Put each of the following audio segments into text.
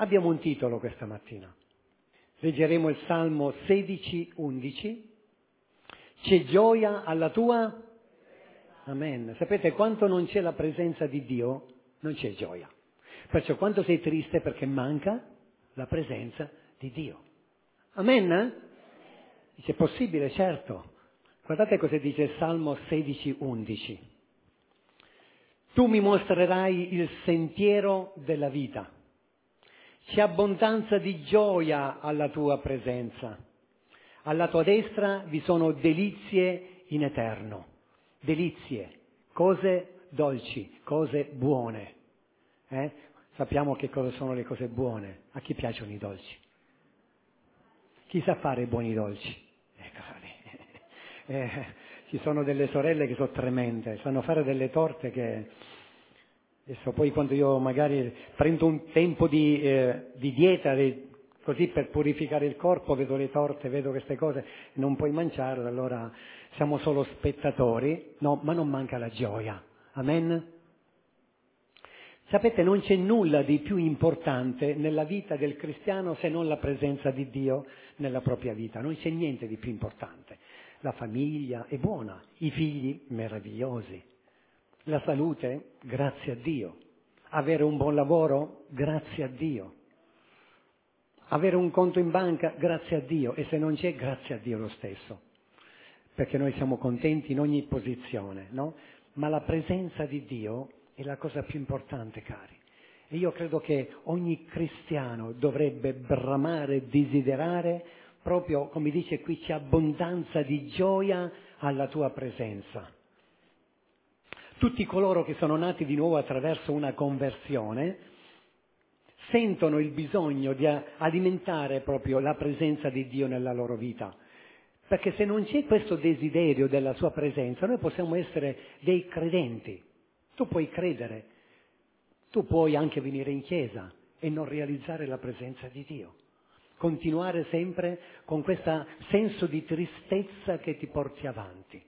Abbiamo un titolo questa mattina. Leggeremo il Salmo 16:11. C'è gioia alla tua? Amen. Sapete, quanto non c'è la presenza di Dio, non c'è gioia. Perciò quanto sei triste perché manca la presenza di Dio. Amen? Dice, è possibile, certo. Guardate cosa dice il Salmo 16:11. Tu mi mostrerai il sentiero della vita. C'è abbondanza di gioia alla tua presenza. Alla tua destra vi sono delizie in eterno. Delizie, cose dolci, cose buone. Sappiamo che cosa sono le cose buone. A chi piacciono i dolci? Chi sa fare i buoni dolci? Ci sono delle sorelle che sono tremende, sanno fare delle torte che... Adesso poi quando io magari prendo un tempo di dieta, così per purificare il corpo, vedo le torte, vedo queste cose, non puoi mangiarle, allora siamo solo spettatori, no, ma non manca la gioia. Amen? Sapete, non c'è nulla di più importante nella vita del cristiano se non la presenza di Dio nella propria vita, non c'è niente di più importante. La famiglia è buona, i figli meravigliosi, la salute, grazie a Dio, avere un buon lavoro, grazie a Dio, avere un conto in banca, grazie a Dio, e se non c'è, grazie a Dio lo stesso, perché noi siamo contenti in ogni posizione, no? Ma la presenza di Dio è la cosa più importante, cari. E io credo che ogni cristiano dovrebbe bramare e desiderare, proprio come dice qui, c'è abbondanza di gioia alla tua presenza. Tutti coloro che sono nati di nuovo attraverso una conversione sentono il bisogno di alimentare proprio la presenza di Dio nella loro vita. Perché se non c'è questo desiderio della sua presenza, noi possiamo essere dei credenti. Tu puoi credere, tu puoi anche venire in chiesa e non realizzare la presenza di Dio. Continuare sempre con questo senso di tristezza che ti porti avanti.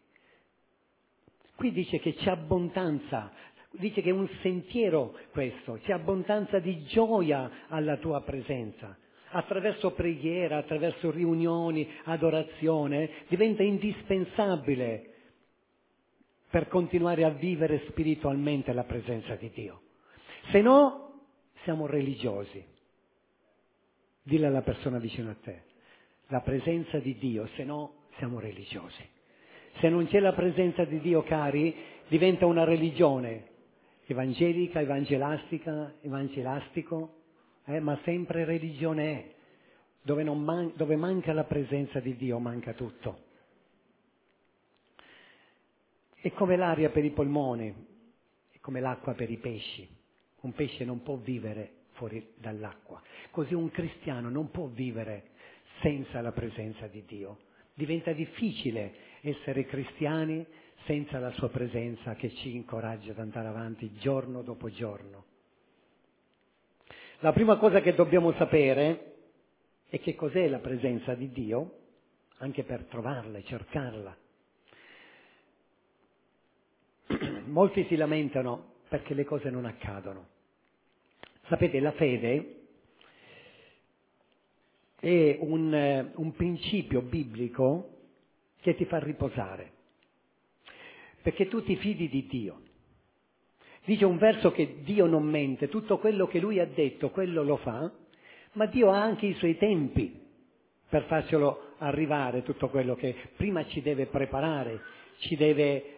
Qui dice che c'è abbondanza, dice che è un sentiero questo, c'è abbondanza di gioia alla tua presenza. Attraverso preghiera, attraverso riunioni, adorazione, diventa indispensabile per continuare a vivere spiritualmente la presenza di Dio. Se no, siamo religiosi. Dille alla persona vicino a te, la presenza di Dio, se no, siamo religiosi. Se non c'è la presenza di Dio, cari, diventa una religione evangelica, evangelastico, ma sempre religione è. Dove manca la presenza di Dio, manca tutto. È come l'aria per i polmoni, è come l'acqua per i pesci. Un pesce non può vivere fuori dall'acqua. Così un cristiano non può vivere senza la presenza di Dio. Diventa difficile essere cristiani senza la sua presenza che ci incoraggia ad andare avanti giorno dopo giorno. La prima cosa che dobbiamo sapere è che cos'è la presenza di Dio, anche per trovarla e cercarla. Molti si lamentano perché le cose non accadono. Sapete, la fede è un principio biblico che ti fa riposare, perché tu ti fidi di Dio. Dice un verso che Dio non mente, tutto quello che Lui ha detto, quello lo fa, ma Dio ha anche i Suoi tempi per farcelo arrivare, tutto quello che prima ci deve preparare, ci deve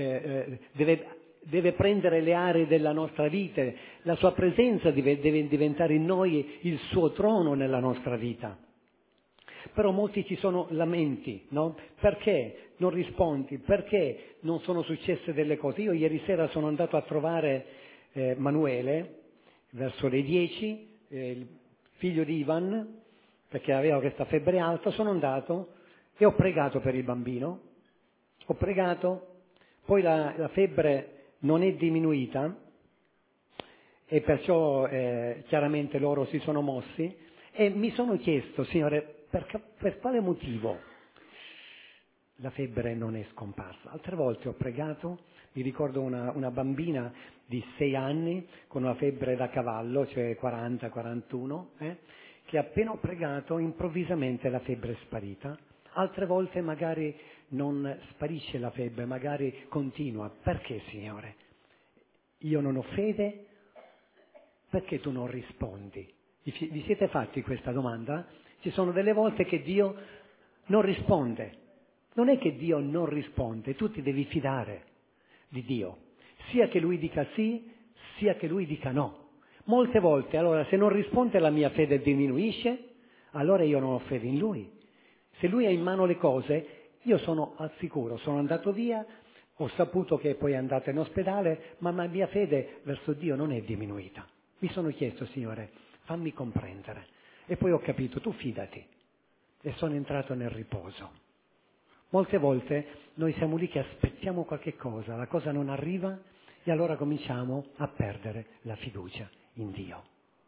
prendere le aree della nostra vita, la Sua presenza deve diventare in noi il Suo trono nella nostra vita. Però molti ci sono lamenti, no? Perché non rispondi? Perché non sono successe delle cose? Io ieri sera sono andato a trovare Manuele, verso le 10, il figlio di Ivan, perché aveva questa febbre alta, sono andato e ho pregato per il bambino, ho pregato, poi la febbre non è diminuita e perciò chiaramente loro si sono mossi e mi sono chiesto, Signore, per quale motivo? la febbre non è scomparsa. Altre volte ho pregato, mi ricordo una bambina di 6 anni con una febbre da cavallo, cioè 40-41, che appena ho pregato improvvisamente la febbre è sparita. Altre volte magari non sparisce la febbre, magari continua. Perché, Signore? Io non ho fede? Perché tu non rispondi? Vi siete fatti questa domanda? Ci sono delle volte che Dio non risponde. Non è che Dio non risponde, tu ti devi fidare di Dio, sia che Lui dica sì, sia che Lui dica no. Molte volte, allora, se non risponde la mia fede diminuisce, allora io non ho fede in Lui. Se Lui ha in mano le cose, io sono al sicuro, sono andato via, ho saputo che poi è andato in ospedale, ma la mia fede verso Dio non è diminuita. Mi sono chiesto, Signore, fammi comprendere. E poi ho capito, tu fidati. E sono entrato nel riposo. Molte volte noi siamo lì che aspettiamo qualche cosa, la cosa non arriva e allora cominciamo a perdere la fiducia in Dio.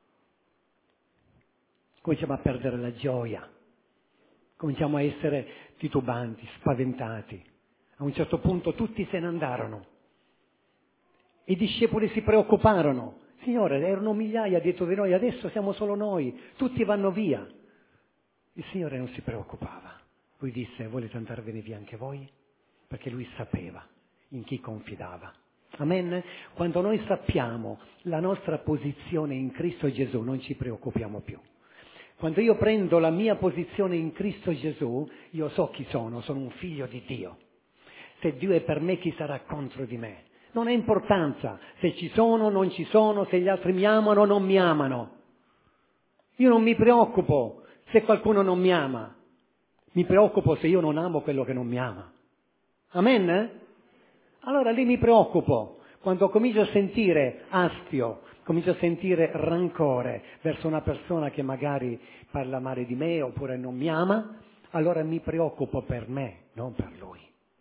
Cominciamo a perdere la gioia, cominciamo a essere titubanti, spaventati. A un certo punto tutti se ne andarono. I discepoli si preoccuparono. Signore, erano migliaia dietro di noi, adesso siamo solo noi, tutti vanno via. Il Signore non si preoccupava. Lui disse, volete andarvene via anche voi? Perché Lui sapeva in chi confidava. Amen? Quando noi sappiamo la nostra posizione in Cristo Gesù, non ci preoccupiamo più. Quando io prendo la mia posizione in Cristo Gesù, io so chi sono un figlio di Dio. Se Dio è per me, chi sarà contro di me? Non ha importanza se ci sono o non ci sono, se gli altri mi amano o non mi amano. Io non mi preoccupo se qualcuno non mi ama. Mi preoccupo se io non amo quello che non mi ama. Amen? Allora lì mi preoccupo. Quando comincio a sentire astio, comincio a sentire rancore verso una persona che magari parla male di me oppure non mi ama, allora mi preoccupo per me, non per lui.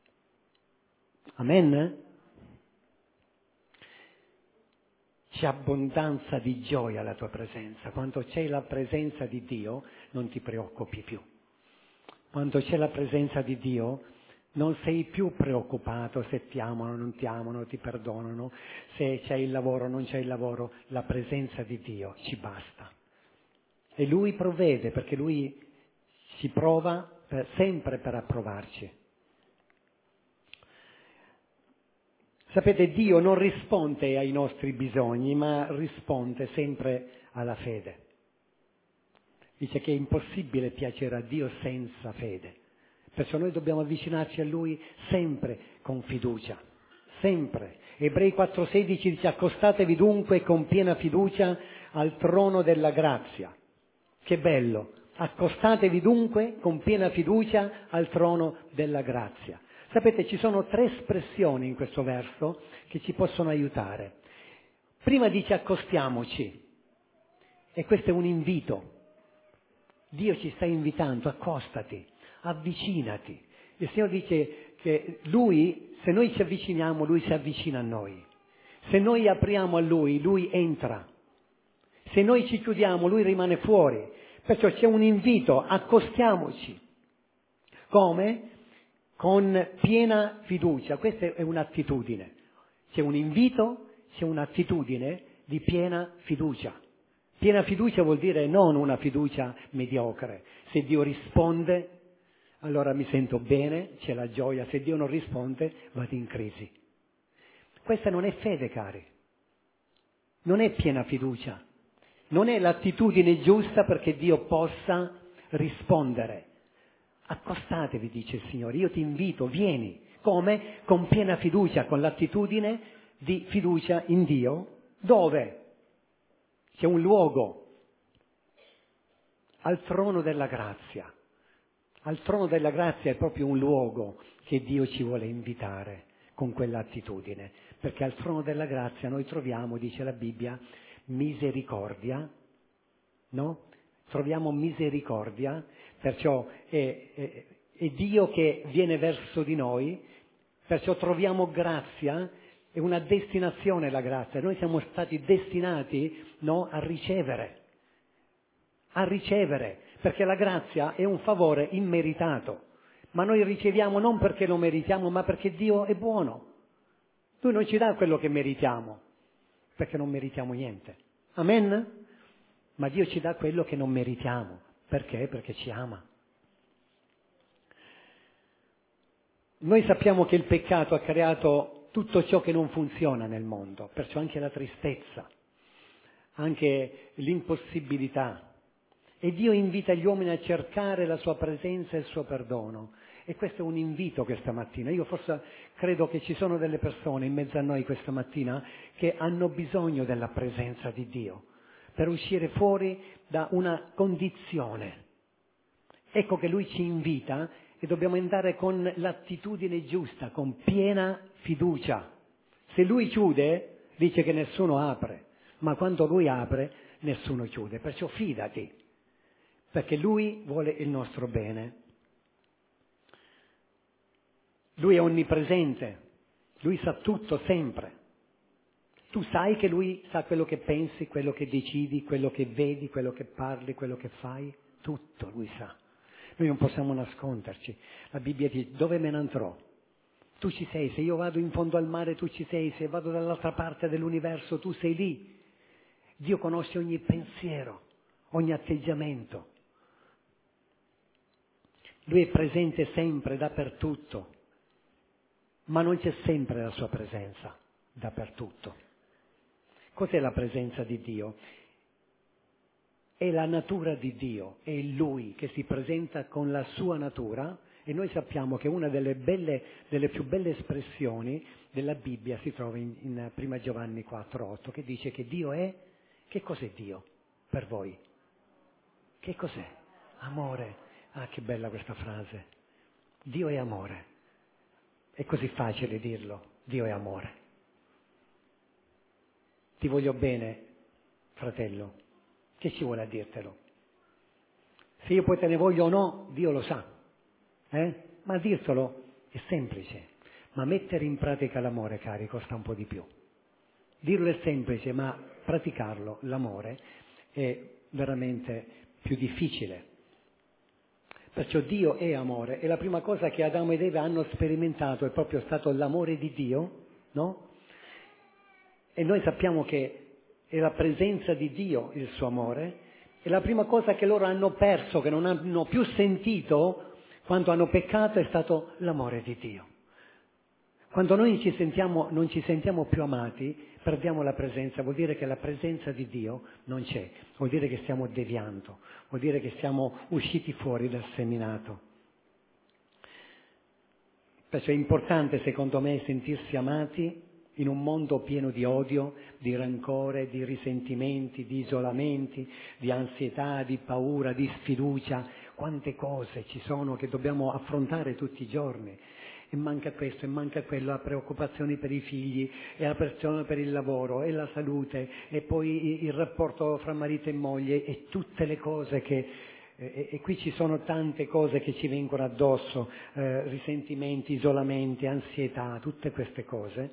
Amen? C'è abbondanza di gioia alla tua presenza. Quando c'è la presenza di Dio non ti preoccupi più. Quando c'è la presenza di Dio non sei più preoccupato se ti amano, non ti amano, ti perdonano, se c'è il lavoro, non c'è il lavoro. La presenza di Dio ci basta. E Lui provvede perché Lui ci prova sempre per approvarci. Sapete, Dio non risponde ai nostri bisogni, ma risponde sempre alla fede. Dice che è impossibile piacere a Dio senza fede. Perciò noi dobbiamo avvicinarci a Lui sempre con fiducia. Sempre. Ebrei 4,16 dice accostatevi dunque con piena fiducia al trono della grazia. Che bello! Accostatevi dunque con piena fiducia al trono della grazia. Sapete, ci sono 3 espressioni in questo verso che ci possono aiutare. Prima dice accostiamoci. E questo è un invito. Dio ci sta invitando, accostati, avvicinati. Il Signore dice che Lui, se noi ci avviciniamo, Lui si avvicina a noi. Se noi apriamo a Lui, Lui entra. Se noi ci chiudiamo, Lui rimane fuori. Perciò c'è un invito, accostiamoci. Come? Con piena fiducia. Questa è un'attitudine. C'è un invito, c'è un'attitudine di piena fiducia. Piena fiducia vuol dire non una fiducia mediocre. Se Dio risponde, allora mi sento bene, c'è la gioia. Se Dio non risponde, vado in crisi. Questa non è fede, cari. Non è piena fiducia. Non è l'attitudine giusta perché Dio possa rispondere. Accostatevi, dice il Signore, io ti invito, vieni. Come? Con piena fiducia, con l'attitudine di fiducia in Dio. Dove? C'è un luogo, al trono della grazia. Al trono della grazia è proprio un luogo che Dio ci vuole invitare con quell'attitudine, perché al trono della grazia noi troviamo, dice la Bibbia, misericordia, no? Troviamo misericordia, perciò è Dio che viene verso di noi, perciò troviamo grazia. È una destinazione la grazia, noi siamo stati destinati, no, a ricevere, perché la grazia è un favore immeritato, ma noi riceviamo non perché lo meritiamo, ma perché Dio è buono. Lui non ci dà quello che meritiamo, perché non meritiamo niente. Amen? Ma Dio ci dà quello che non meritiamo. Perché? Perché ci ama. Noi sappiamo che il peccato ha creato tutto ciò che non funziona nel mondo, perciò anche la tristezza, anche l'impossibilità. E Dio invita gli uomini a cercare la sua presenza e il suo perdono. E questo è un invito questa mattina. Io forse credo che ci sono delle persone in mezzo a noi questa mattina che hanno bisogno della presenza di Dio per uscire fuori da una condizione. Ecco che Lui ci invita e dobbiamo andare con l'attitudine giusta, con piena fiducia. Se Lui chiude, dice che nessuno apre, ma quando Lui apre, nessuno chiude. Perciò fidati, perché Lui vuole il nostro bene. Lui è onnipresente, Lui sa tutto sempre. Tu sai che Lui sa quello che pensi, quello che decidi, quello che vedi, quello che parli, quello che fai, tutto Lui sa. Noi non possiamo nasconderci. La Bibbia dice: dove me ne andrò? Tu ci sei, se io vado in fondo al mare tu ci sei, se vado dall'altra parte dell'universo tu sei lì. Dio conosce ogni pensiero, ogni atteggiamento. Lui è presente sempre, dappertutto, ma non c'è sempre la sua presenza dappertutto. Cos'è la presenza di Dio? È la natura di Dio, è Lui che si presenta con la sua natura, e noi sappiamo che una delle più belle espressioni della Bibbia si trova in 1 Giovanni 4,8, che dice che Dio è... Che cos'è Dio per voi? Che cos'è? Amore. Ah, che bella questa frase. Dio è amore. È così facile dirlo. Dio è amore. Ti voglio bene, fratello. Che ci vuole a dirtelo? Se io poi te ne voglio o no, Dio lo sa. Ma dirtelo è semplice. Ma mettere in pratica l'amore, cari, costa un po' di più. Dirlo è semplice, ma praticarlo, l'amore, è veramente più difficile. Perciò Dio è amore, e la prima cosa che Adamo ed Eva hanno sperimentato è proprio stato l'amore di Dio, no? E noi sappiamo che è la presenza di Dio il suo amore, e la prima cosa che loro hanno perso, che non hanno più sentito quando hanno peccato, è stato l'amore di Dio. Quando noi non ci sentiamo più amati, perdiamo la presenza, vuol dire che la presenza di Dio non c'è, vuol dire che stiamo deviando, vuol dire che siamo usciti fuori dal seminato. Perciò è importante, secondo me, sentirsi amati in un mondo pieno di odio, di rancore, di risentimenti, di isolamenti, di ansietà, di paura, di sfiducia. Quante cose ci sono che dobbiamo affrontare tutti i giorni. E manca questo, e manca quello, la preoccupazione per i figli, e la pressione per il lavoro, e la salute, e poi il rapporto fra marito e moglie, e tutte le cose che... E qui ci sono tante cose che ci vengono addosso, risentimenti, isolamenti, ansietà, tutte queste cose.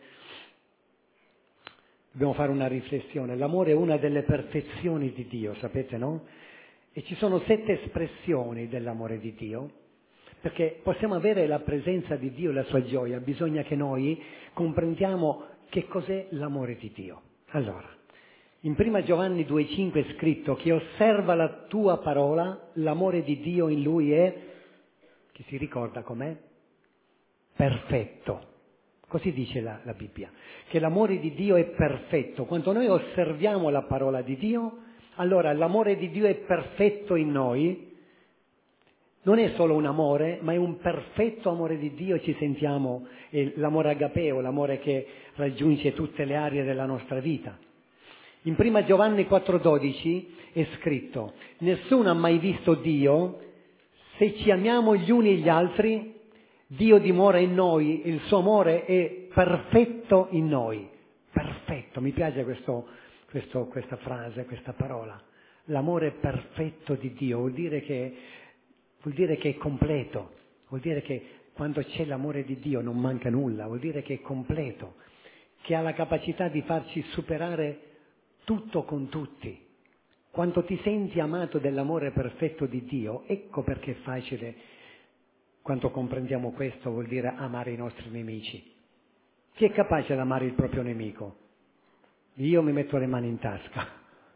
Dobbiamo fare una riflessione. L'amore è una delle perfezioni di Dio, sapete, no? E ci sono 7 espressioni dell'amore di Dio, perché possiamo avere la presenza di Dio e la sua gioia, bisogna che noi comprendiamo che cos'è l'amore di Dio. Allora, in 1 Giovanni 2,5 è scritto: chi osserva la tua parola, l'amore di Dio in lui è, chi si ricorda com'è? Perfetto. Così dice la Bibbia, che l'amore di Dio è perfetto. Quando noi osserviamo la parola di Dio, allora l'amore di Dio è perfetto in noi. Non è solo un amore, ma è un perfetto amore di Dio. Ci sentiamo l'amore agapeo, l'amore che raggiunge tutte le aree della nostra vita. In 1 Giovanni 4,12 è scritto: nessuno ha mai visto Dio. Se ci amiamo gli uni gli altri, Dio dimora in noi, il suo amore è perfetto in noi. Perfetto, mi piace questa frase, questa parola. L'amore perfetto di Dio vuol dire che è completo, vuol dire che quando c'è l'amore di Dio non manca nulla, vuol dire che è completo, che ha la capacità di farci superare tutto con tutti. Quando ti senti amato dell'amore perfetto di Dio, ecco perché è facile Quando comprendiamo questo vuol dire amare i nostri nemici. Chi è capace di amare il proprio nemico? Io mi metto le mani in tasca.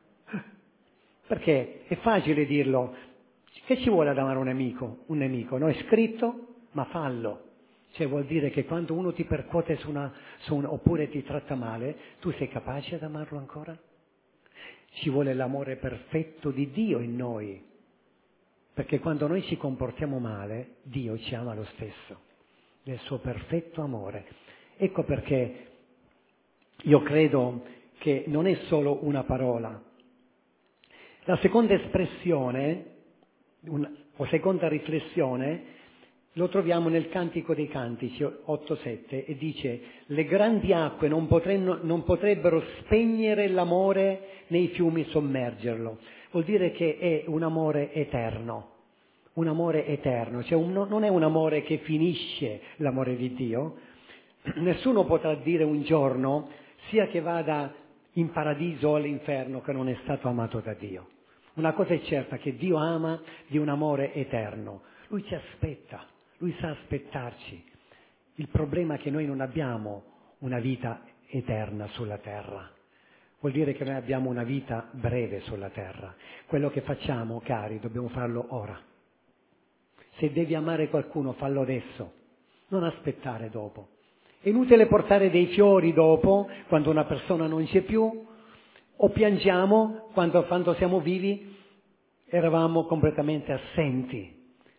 Perché è facile dirlo. Che ci vuole ad amare un nemico? Un nemico, no? È scritto, ma fallo. Cioè vuol dire che quando uno ti percuote oppure ti tratta male, tu sei capace ad amarlo ancora? Ci vuole l'amore perfetto di Dio in noi. Perché quando noi ci comportiamo male, Dio ci ama lo stesso, nel suo perfetto amore. Ecco perché io credo che non è solo una parola. La seconda espressione, o seconda riflessione, lo troviamo nel Cantico dei Cantici 8,7 e dice: le grandi acque non potrebbero spegnere l'amore nei fiumi, sommergerlo. Vuol dire che è un amore eterno, cioè non è un amore che finisce, l'amore di Dio. Nessuno potrà dire un giorno, sia che vada in paradiso o all'inferno, che non è stato amato da Dio. Una cosa è certa, che Dio ama di un amore eterno. Lui ci aspetta, Lui sa aspettarci. Il problema è che noi non abbiamo una vita eterna sulla terra. Vuol dire che noi abbiamo una vita breve sulla terra. Quello che facciamo, cari, dobbiamo farlo ora. Se devi amare qualcuno, fallo adesso, non aspettare dopo. È inutile portare dei fiori dopo, quando una persona non c'è più, o piangiamo quando siamo vivi, eravamo completamente assenti.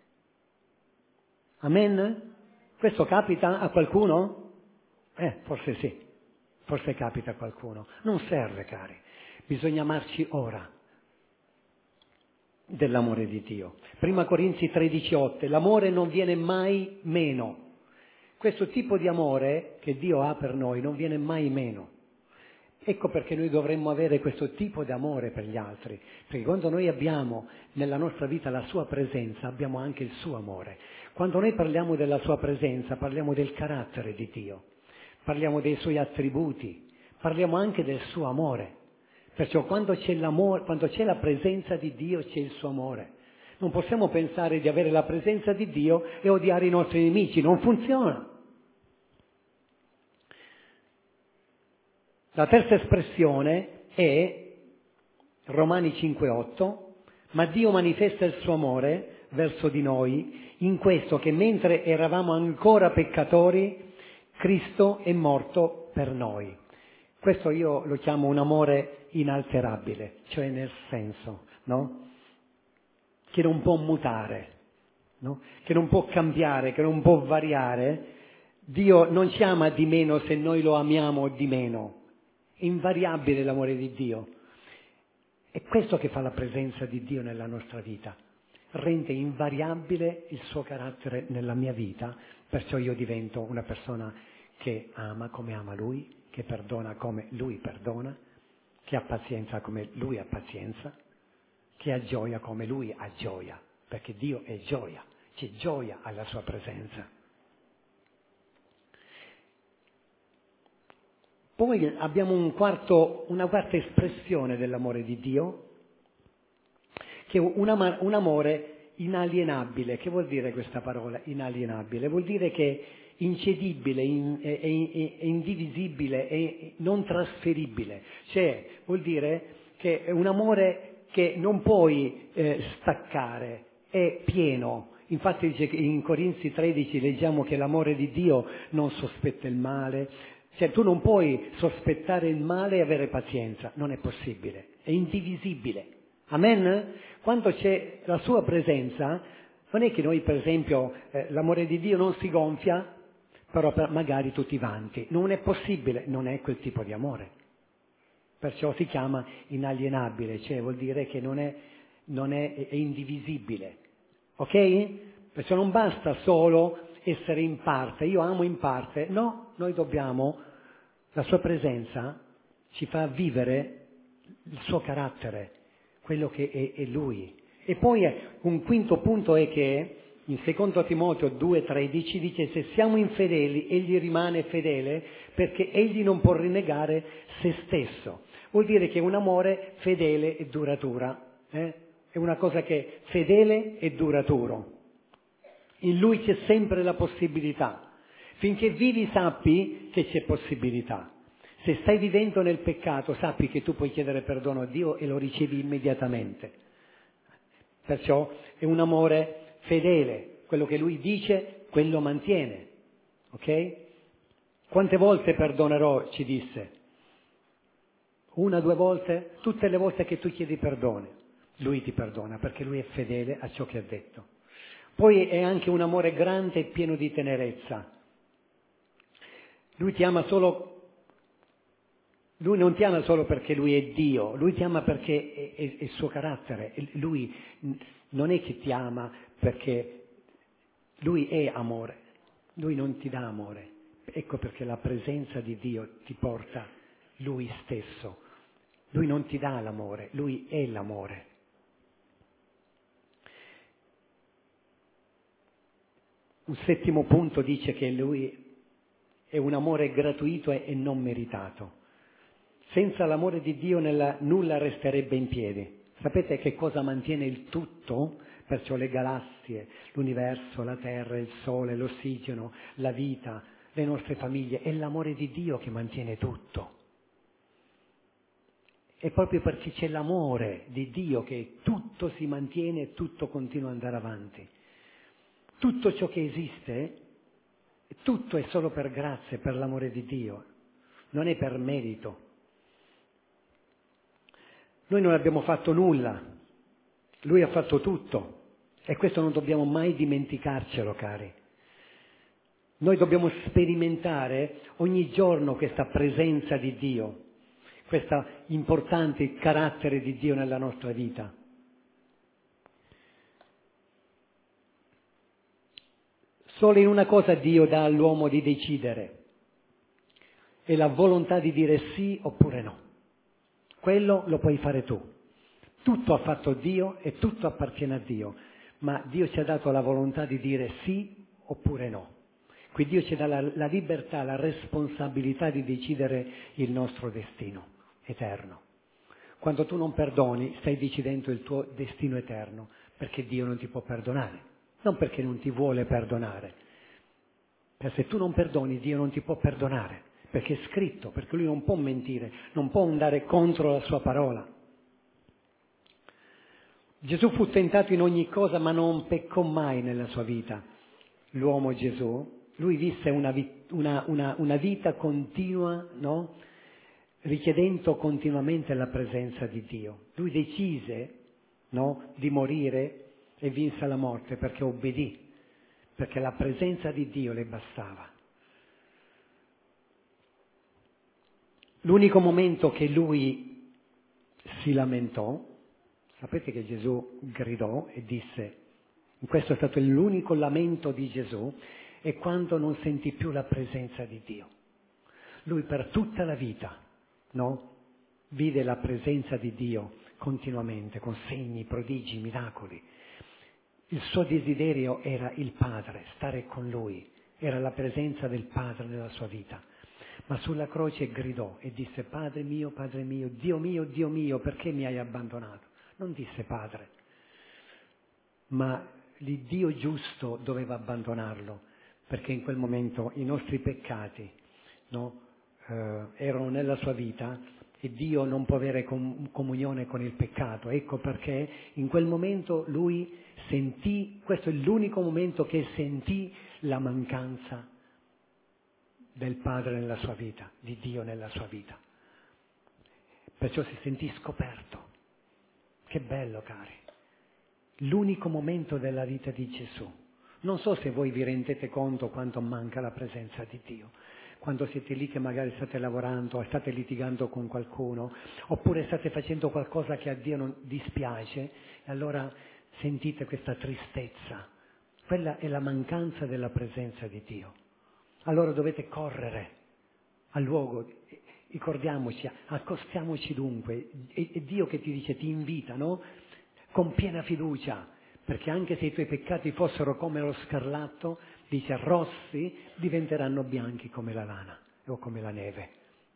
Amen? Questo capita a qualcuno? Forse sì, forse capita a qualcuno. Non serve, cari, bisogna amarci ora dell'amore di Dio. Prima Corinzi 13,8, l'amore non viene mai meno. Questo tipo di amore che Dio ha per noi non viene mai meno. Ecco perché noi dovremmo avere questo tipo di amore per gli altri, perché quando noi abbiamo nella nostra vita la sua presenza, abbiamo anche il suo amore. Quando noi parliamo della sua presenza, parliamo del carattere di Dio, parliamo dei suoi attributi, parliamo anche del suo amore. Perciò quando c'è l'amore, quando c'è la presenza di Dio, c'è il suo amore. Non possiamo pensare di avere la presenza di Dio e odiare i nostri nemici, non funziona. La terza espressione è Romani 5,8, ma Dio manifesta il suo amore verso di noi in questo, che mentre eravamo ancora peccatori, Cristo è morto per noi. Questo io lo chiamo un amore inalterabile, cioè nel senso, no? Che non può mutare, no? Che non può cambiare, che non può variare. Dio non ci ama di meno se noi lo amiamo di meno. È invariabile l'amore di Dio. È questo che fa la presenza di Dio nella nostra vita. Rende invariabile il suo carattere nella mia vita, perciò io divento una persona che ama come ama Lui, che perdona come Lui perdona, che ha pazienza come Lui ha pazienza, che ha gioia come Lui ha gioia, perché Dio è gioia, c'è gioia alla sua presenza. Poi abbiamo una quarta espressione dell'amore di Dio, che è un amore inalienabile. Che vuol dire questa parola, inalienabile? Vuol dire che è incedibile, è indivisibile, è non trasferibile. Cioè, vuol dire che è un amore che non puoi staccare, è pieno. Infatti dice che in Corinzi 13 leggiamo che l'amore di Dio non sospetta il male. Cioè tu non puoi sospettare il male e avere pazienza, non è possibile, è indivisibile. Amen? Quando c'è la sua presenza, non è che noi per esempio l'amore di Dio non si gonfia, però magari tu ti vanti. Non è possibile, non è quel tipo di amore. Perciò si chiama inalienabile, cioè vuol dire che è indivisibile. Ok? Perciò non basta solo essere in parte, io amo in parte, no, noi dobbiamo, la sua presenza ci fa vivere il suo carattere, quello che è Lui. E poi un quinto punto è che in 2 Timoteo 2,13 dice: se siamo infedeli, Egli rimane fedele perché Egli non può rinnegare se stesso. Vuol dire che è un amore fedele e duratura, è una cosa che è fedele e duraturo. In Lui c'è sempre la possibilità. Finché vivi sappi che c'è possibilità. Se stai vivendo nel peccato sappi che tu puoi chiedere perdono a Dio e lo ricevi immediatamente. Perciò è un amore fedele. Quello che Lui dice, quello mantiene. Ok? Quante volte perdonerò, ci disse? Una, 2 volte? Tutte le volte che tu chiedi perdono, Lui ti perdona perché Lui è fedele a ciò che ha detto. Poi è anche un amore grande e pieno di tenerezza. Lui ti ama solo, Lui non ti ama solo perché Lui è Dio, Lui ti ama perché è il suo carattere. Lui non è che ti ama perché Lui è amore, Lui non ti dà amore. Ecco perché la presenza di Dio ti porta Lui stesso. Lui non ti dà l'amore, Lui è l'amore. Un settimo punto dice che Lui è un amore gratuito e non meritato. Senza l'amore di Dio nulla resterebbe in piedi. Sapete che cosa mantiene il tutto? Perciò le galassie, l'universo, la terra, il sole, l'ossigeno, la vita, le nostre famiglie. È l'amore di Dio che mantiene tutto. È proprio perché c'è l'amore di Dio che tutto si mantiene e tutto continua ad andare avanti. Tutto ciò che esiste, tutto è solo per grazia, per l'amore di Dio, non è per merito. Noi non abbiamo fatto nulla, Lui ha fatto tutto e questo non dobbiamo mai dimenticarcelo, cari. Noi dobbiamo sperimentare ogni giorno questa presenza di Dio, questo importante carattere di Dio nella nostra vita. Solo in una cosa Dio dà all'uomo di decidere, è la volontà di dire sì oppure no. Quello lo puoi fare tu. Tutto ha fatto Dio e tutto appartiene a Dio, ma Dio ci ha dato la volontà di dire sì oppure no. Qui Dio ci dà la libertà, la responsabilità di decidere il nostro destino eterno. Quando tu non perdoni, stai decidendo il tuo destino eterno, perché Dio non ti può perdonare, non perché non ti vuole perdonare. Se tu non perdoni, Dio non ti può perdonare, perché è scritto, perché Lui non può mentire, non può andare contro la sua parola. Gesù fu tentato in ogni cosa, ma non peccò mai nella sua vita. L'uomo Gesù, Lui visse una vita continua, no? Richiedendo continuamente la presenza di Dio. Lui decise, no? Di morire e vinse la morte perché obbedì, perché la presenza di Dio le bastava. L'unico momento che Lui si lamentò, sapete che Gesù gridò e disse, questo è stato l'unico lamento di Gesù, è quando non sentì più la presenza di Dio. Lui per tutta la vita, no? Vide la presenza di Dio continuamente, con segni, prodigi, miracoli. Il suo desiderio era il Padre, stare con Lui, era la presenza del Padre nella sua vita. Ma sulla croce gridò e disse, Padre mio, Dio mio, perché mi hai abbandonato? Non disse Padre, ma l'Iddio giusto doveva abbandonarlo, perché in quel momento i nostri peccati, no, erano nella sua vita e Dio non può avere comunione con il peccato. Ecco perché in quel momento Lui sentì, questo è l'unico momento che sentì la mancanza del Padre nella sua vita, di Dio nella sua vita. Perciò si sentì scoperto. Che bello, cari. L'unico momento della vita di Gesù. Non so se voi vi rendete conto quanto manca la presenza di Dio. Quando siete lì che magari state lavorando o state litigando con qualcuno, oppure state facendo qualcosa che a Dio non dispiace, e allora sentite questa tristezza. Quella è la mancanza della presenza di Dio. Allora dovete correre al luogo, ricordiamoci, accostiamoci dunque, è Dio che ti dice, ti invita, no? Con piena fiducia, perché anche se i tuoi peccati fossero come lo scarlatto, dice rossi, diventeranno bianchi come la lana o come la neve.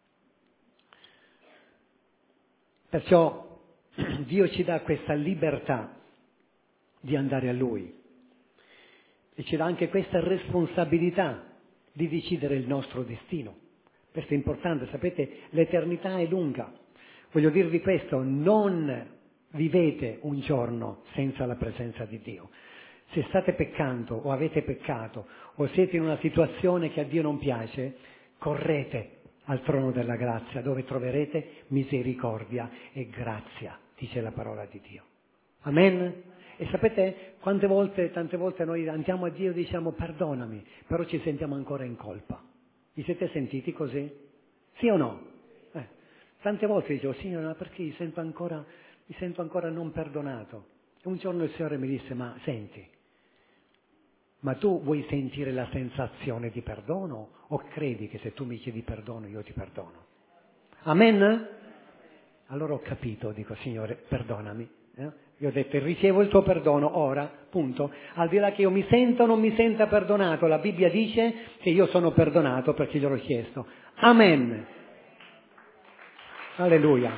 Perciò Dio ci dà questa libertà di andare a Lui. E ci dà anche questa responsabilità di decidere il nostro destino. Questo è importante, sapete, l'eternità è lunga. Voglio dirvi questo, non vivete un giorno senza la presenza di Dio. Se state peccando o avete peccato o siete in una situazione che a Dio non piace, correte al trono della grazia dove troverete misericordia e grazia, dice la parola di Dio. Amen? E sapete tante volte noi andiamo a Dio e diciamo perdonami, però ci sentiamo ancora in colpa. Vi siete sentiti così? Sì o no? Tante volte dicevo, Signore, ma perché mi sento ancora non perdonato? E un giorno il Signore mi disse, ma senti, ma tu vuoi sentire la sensazione di perdono o credi che se tu mi chiedi perdono io ti perdono? Amen? Allora ho capito, dico, Signore, perdonami. Io ho detto, ricevo il tuo perdono ora, punto. Al di là che io mi senta o non mi senta perdonato, la Bibbia dice che io sono perdonato perché gliel'ho chiesto. Amen. Alleluia.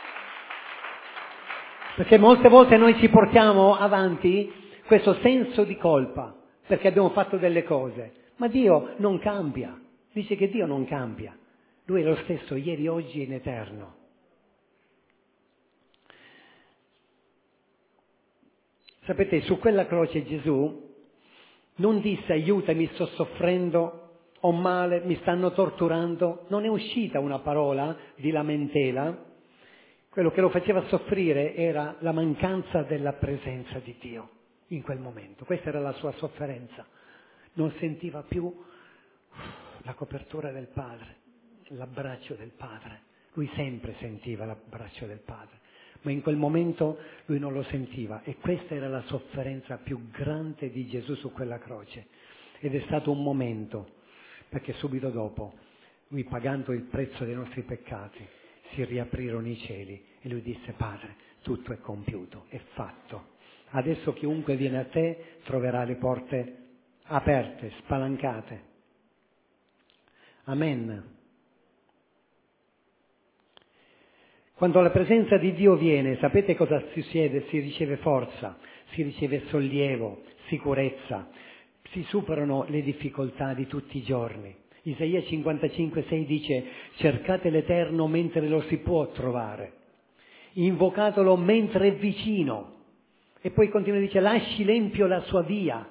Perché molte volte noi ci portiamo avanti questo senso di colpa perché abbiamo fatto delle cose, ma Dio non cambia, dice che Dio non cambia, Lui è lo stesso ieri, oggi e in eterno. Sapete, su quella croce Gesù non disse aiutami, sto soffrendo, ho male, mi stanno torturando, non è uscita una parola di lamentela. Quello che lo faceva soffrire era la mancanza della presenza di Dio in quel momento. Questa era la sua sofferenza. Non sentiva più la copertura del Padre, l'abbraccio del Padre. Lui sempre sentiva l'abbraccio del Padre, ma in quel momento lui non lo sentiva. E questa era la sofferenza più grande di Gesù su quella croce. Ed è stato un momento, perché subito dopo, lui pagando il prezzo dei nostri peccati, si riaprirono i cieli e lui disse, Padre, tutto è compiuto, è fatto. Adesso chiunque viene a te troverà le porte aperte, spalancate. Amen. Quando la presenza di Dio viene, sapete cosa succede? Si riceve forza, si riceve sollievo, sicurezza, si superano le difficoltà di tutti i giorni. Isaia 55,6 dice, cercate l'Eterno mentre lo si può trovare, invocatelo mentre è vicino. E poi continua e dice, lasci l'empio la sua via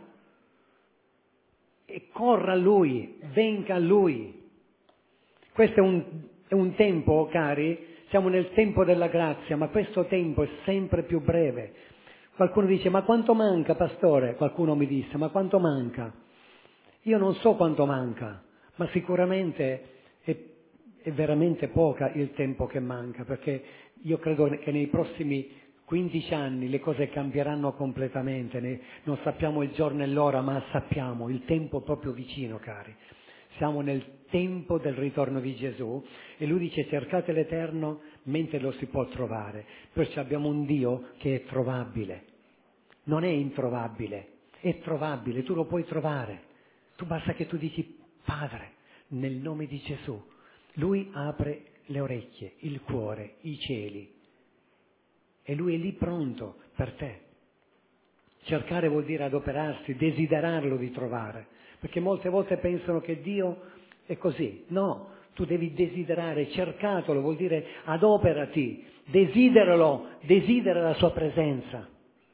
e corra a Lui, venga a Lui. Questo è un tempo, cari, siamo nel tempo della grazia, ma questo tempo è sempre più breve. Qualcuno dice, ma quanto manca, pastore? Qualcuno mi disse, ma quanto manca? Io non so quanto manca, ma sicuramente è veramente poca il tempo che manca, perché io credo che nei prossimi 15 anni le cose cambieranno completamente, non sappiamo il giorno e l'ora, ma sappiamo il tempo proprio vicino, cari. Siamo nel tempo del ritorno di Gesù e lui dice cercate l'Eterno mentre lo si può trovare. Perciò abbiamo un Dio che è trovabile, non è introvabile, è trovabile, tu lo puoi trovare. Tu basta che tu dici Padre, nel nome di Gesù. Lui apre le orecchie, il cuore, i cieli e lui è lì pronto per te. Cercare vuol dire adoperarsi, desiderarlo di trovare, perché molte volte pensano che Dio è così. No, tu devi desiderare, cercatelo, vuol dire adoperati, desideralo, desidera la sua presenza.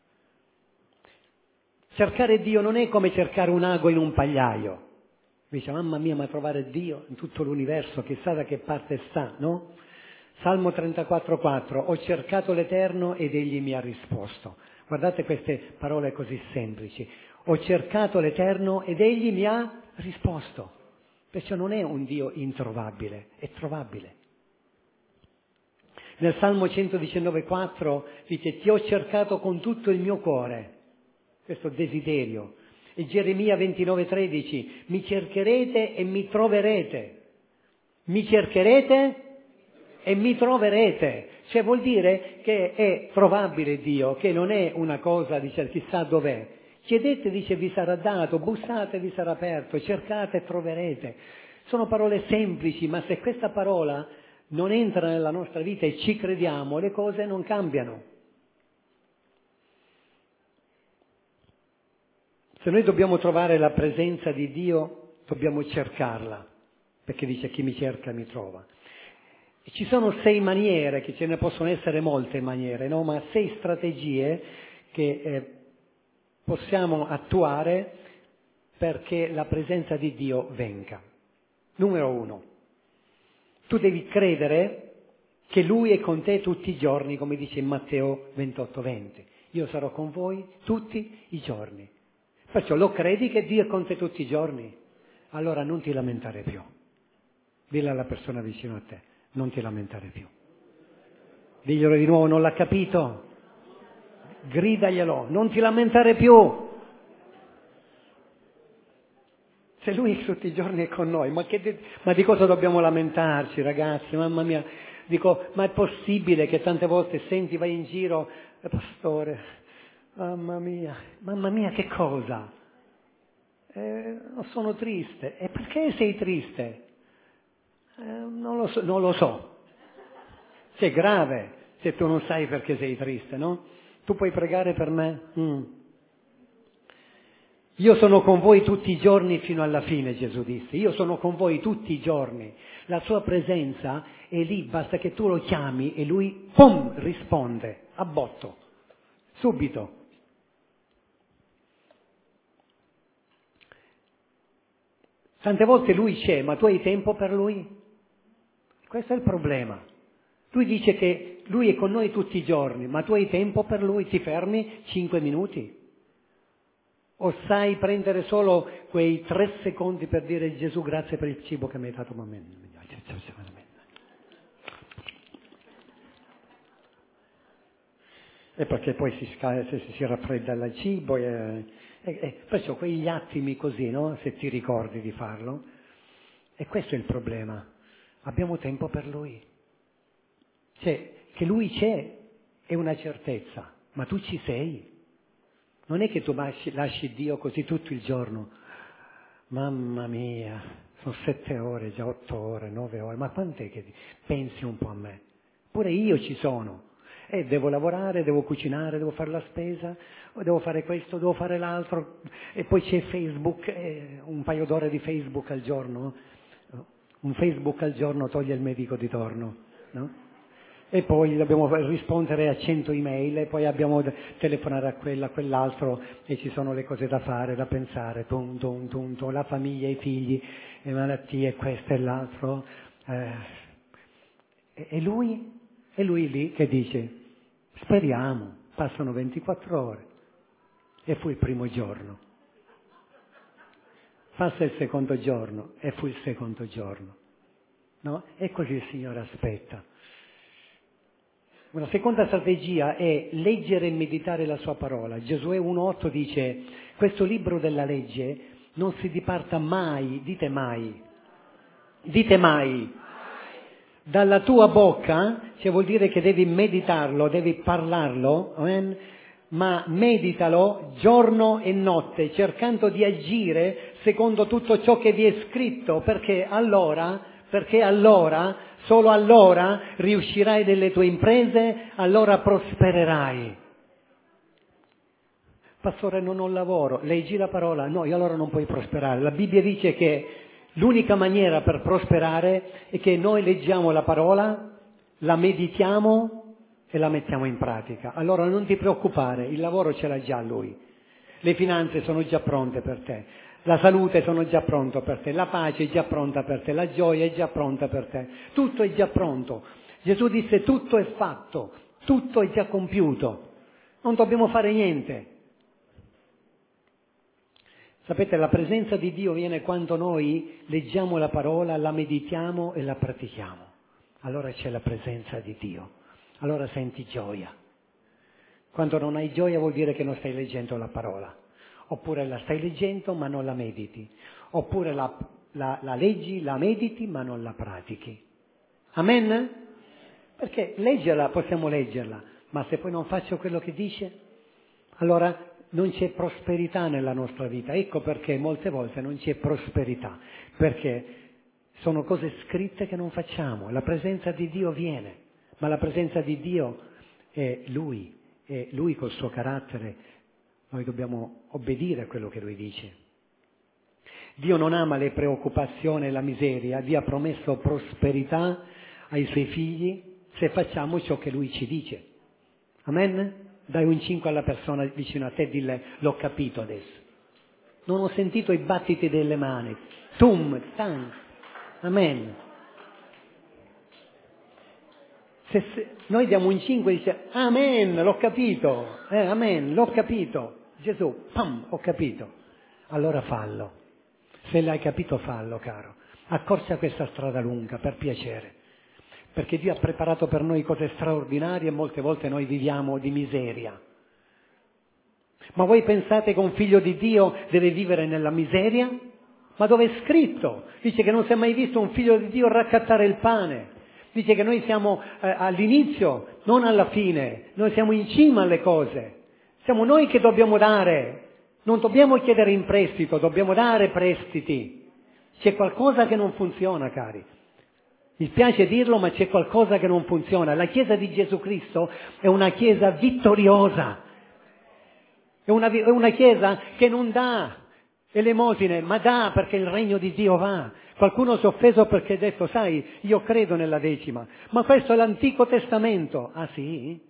Cercare Dio non è come cercare un ago in un pagliaio. Dice, mamma mia, ma trovare Dio in tutto l'universo, chissà da che parte sta, no? Salmo 34,4, ho cercato l'Eterno ed Egli mi ha risposto. Guardate queste parole così semplici. Ho cercato l'Eterno ed Egli mi ha risposto. Perciò non è un Dio introvabile, è trovabile. Nel Salmo 119,4 dice, ti ho cercato con tutto il mio cuore. Questo desiderio. E Geremia 29,13, mi cercherete e mi troverete. Mi cercherete e mi troverete. Cioè vuol dire che è trovabile Dio, che non è una cosa, dice, chissà dov'è. Chiedete, dice, vi sarà dato, bussate, vi sarà aperto, cercate e troverete. Sono parole semplici, ma se questa parola non entra nella nostra vita e ci crediamo, le cose non cambiano. Se noi dobbiamo trovare la presenza di Dio, dobbiamo cercarla, perché dice chi mi cerca mi trova. E ci sono 6 maniere, che ce ne possono essere molte maniere, no? Ma 6 strategie che possiamo attuare perché la presenza di Dio venga. Numero 1, tu devi credere che Lui è con te tutti i giorni, come dice in Matteo 28:20. Io sarò con voi tutti i giorni. Perciò lo credi che Dio è con te tutti i giorni? Allora non ti lamentare più. Dillo alla persona vicino a te, non ti lamentare più. Diglielo di nuovo, non l'ha capito? Gridaglielo, non ti lamentare più. Se Lui tutti i giorni è con noi, ma di cosa dobbiamo lamentarci, ragazzi? Mamma mia, dico, ma è possibile che tante volte senti, vai in giro, pastore, mamma mia, che cosa? Sono triste. E perché sei triste? Non lo so. C'è grave se tu non sai perché sei triste, no? Tu puoi pregare per me? Io sono con voi tutti i giorni fino alla fine, Gesù disse. Io sono con voi tutti i giorni. La sua presenza è lì, basta che tu lo chiami e lui, pum, risponde, a botto, subito. Tante volte lui c'è, ma tu hai tempo per lui? Questo è il problema. Lui dice che lui è con noi tutti i giorni, ma tu hai tempo per lui? Ti fermi 5 minuti? O sai prendere solo quei 3 secondi per dire Gesù grazie per il cibo che mi hai dato? E perché poi si raffredda il cibo perciò quegli attimi così, no? Se ti ricordi di farlo. E questo è il problema. Abbiamo tempo per Lui. Cioè, che Lui c'è è una certezza, ma tu ci sei. Non è che tu lasci Dio così tutto il giorno. Mamma mia, sono 7 ore, già 8 ore, 9 ore, ma quant'è che pensi un po' a me? Pure io ci sono. Devo lavorare, devo cucinare, devo fare la spesa, devo fare questo, devo fare l'altro. E poi c'è Facebook, un paio d'ore di Facebook al giorno. Un Facebook al giorno toglie il medico di torno, no? E poi dobbiamo rispondere a 100 email e poi abbiamo da telefonare a quello, a quell'altro e ci sono le cose da fare, da pensare, la famiglia, i figli, le malattie, questo e l'altro. E lui lì che dice, speriamo, passano 24 ore e fu il primo giorno. Passa il secondo giorno e fu il secondo giorno. No? E così il Signore aspetta. Una seconda strategia è leggere e meditare la sua parola. Giosuè 1,8 dice, questo libro della legge non si diparta mai, dite mai, dalla tua bocca, cioè vuol dire che devi meditarlo, devi parlarlo, amen? Ma meditalo giorno e notte, cercando di agire secondo tutto ciò che vi è scritto, perché allora, solo allora riuscirai nelle tue imprese, allora prospererai. Pastore, non ho lavoro, leggi la parola, no, e allora non puoi prosperare. La Bibbia dice che l'unica maniera per prosperare è che noi leggiamo la parola, la meditiamo e la mettiamo in pratica. Allora non ti preoccupare, il lavoro ce l'ha già Lui, le finanze sono già pronte per te, la salute sono già pronta per te, la pace è già pronta per te, la gioia è già pronta per te, tutto è già pronto. Gesù disse tutto è fatto, tutto è già compiuto, non dobbiamo fare niente. Sapete, la presenza di Dio viene quando noi leggiamo la parola, la meditiamo e la pratichiamo. Allora c'è la presenza di Dio, allora senti gioia. Quando non hai gioia vuol dire che non stai leggendo la parola. Oppure la stai leggendo ma non la mediti, oppure la leggi, la mediti ma non la pratichi. Amen? Perché leggerla, possiamo leggerla, ma se poi non faccio quello che dice, allora non c'è prosperità nella nostra vita. Ecco perché molte volte non c'è prosperità, perché sono cose scritte che non facciamo. La presenza di Dio viene, ma la presenza di Dio è Lui col suo carattere. Noi dobbiamo obbedire a quello che Lui dice. Dio non ama le preoccupazioni e la miseria. Dio ha promesso prosperità ai Suoi figli se facciamo ciò che Lui ci dice. Amen? Dai un 5 alla persona vicino a te e dille: l'ho capito adesso. Non ho sentito i battiti delle mani. Tum, tan. Amen. Se noi diamo un 5 e dice: amen, l'ho capito. Amen, l'ho capito. Gesù, pam, ho capito. Allora fallo. Se l'hai capito, fallo, caro. Accorcia questa strada lunga, per piacere. Perché Dio ha preparato per noi cose straordinarie e molte volte noi viviamo di miseria. Ma voi pensate che un figlio di Dio deve vivere nella miseria? Ma dove è scritto? Dice che non si è mai visto un figlio di Dio raccattare il pane. Dice che noi siamo all'inizio, non alla fine. Noi siamo in cima alle cose. Siamo noi che dobbiamo dare. Non dobbiamo chiedere in prestito, dobbiamo dare prestiti. C'è qualcosa che non funziona, cari. Mi spiace dirlo, ma c'è qualcosa che non funziona. La Chiesa di Gesù Cristo è una Chiesa vittoriosa. È una Chiesa che non dà elemosine, ma dà perché il regno di Dio va. Qualcuno si è offeso perché ha detto: sai, io credo nella decima. Ma questo è l'Antico Testamento. Ah sì?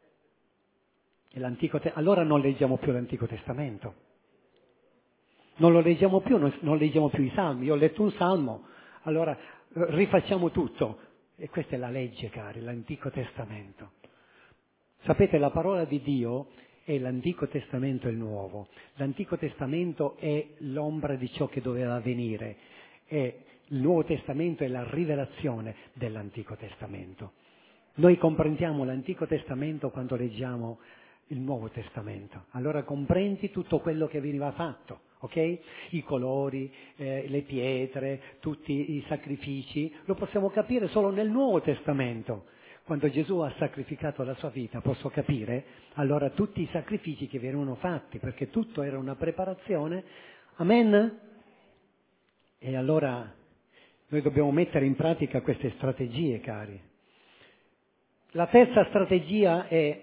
Allora non leggiamo più l'Antico Testamento. Non lo leggiamo più, non leggiamo più i salmi. Io ho letto un salmo, allora rifacciamo tutto. E questa è la legge, cari, l'Antico Testamento. Sapete, la parola di Dio è l'Antico Testamento e il Nuovo. L'Antico Testamento è l'ombra di ciò che doveva venire e il Nuovo Testamento è la rivelazione dell'Antico Testamento. Noi comprendiamo l'Antico Testamento quando leggiamo il Nuovo Testamento. Allora comprendi tutto quello che veniva fatto, ok? I colori, le pietre, tutti i sacrifici, lo possiamo capire solo nel Nuovo Testamento. Quando Gesù ha sacrificato la sua vita, posso capire allora tutti i sacrifici che venivano fatti, perché tutto era una preparazione. Amen? E allora noi dobbiamo mettere in pratica queste strategie, cari. La terza strategia è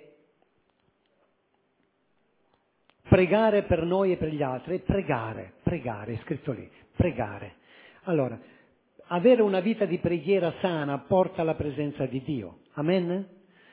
pregare per noi e per gli altri. Pregare, è scritto lì, pregare. Allora, avere una vita di preghiera sana porta alla presenza di Dio. Amen?